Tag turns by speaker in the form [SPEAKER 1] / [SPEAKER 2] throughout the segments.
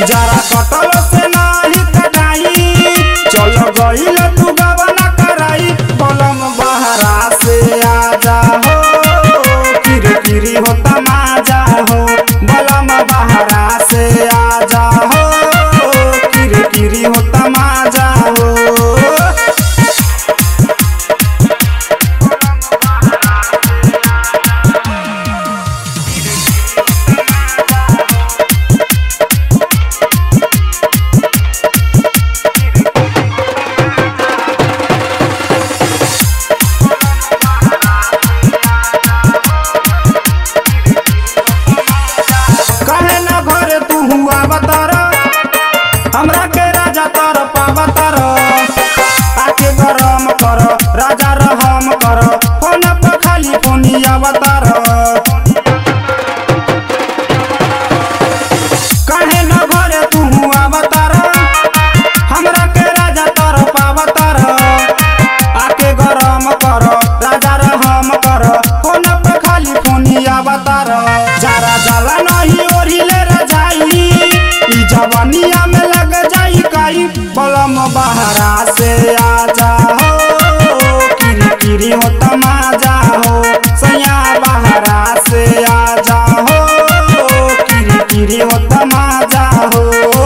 [SPEAKER 1] जरा कटल से नाही कटाई चल गईल तू गवना कराई बलम बहरा से आजा हो किरकिरी होता माजा हो बलम बहरा से आजा हो किरकिरी होता माजा हो। हमरा के राजा तर पावतर आके गरम कर राजा रहम कर फोन पर खाली फोनिया अवतार काहे न घरे तू अवतार हमरा के राजा तर पावतर आके गरम कर राजा रहम कर फोन पर खाली फोनिया अवतार जरा जला नहीं ओढ़िले रजाई ई जवानिया में लग जाई काई बलम बहरा से आजा हो किरकिरी होता माजा हो सैया बहरा से आजा हो किरकिरी होता माजा हो।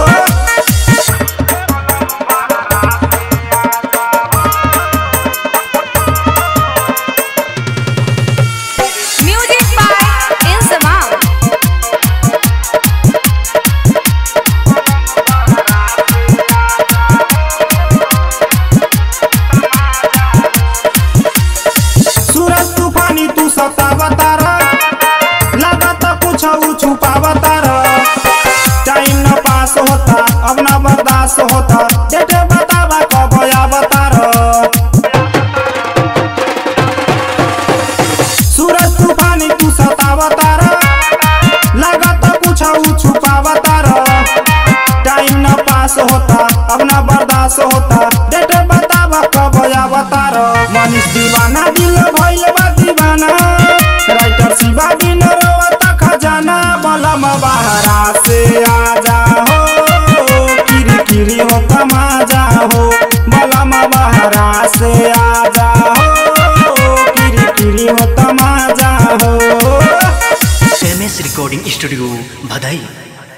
[SPEAKER 2] Music by इंसमा।
[SPEAKER 1] सूरज तूफानी तू सतावतार लागत कुछ छुपावतार टाइम न पास होता अब न बर्दाश्त होता डेट बतावा कब अवतार सूरज तूफानी तू सतावतार लागत कुछ छुपावतार टाइम न पास होता अब न बर्दाश्त होता डेट बतावा कब अवतार मनीष दीवाना दिल भइल बा दीवाना राइटर शिवा बिन रोता खजाना बलम बहरा से आजा हो किरकिरी होता माजा हो बलम बहरा से आजा हो किरकिरी होता माजा हो।
[SPEAKER 3] MS recording studio Bhadai.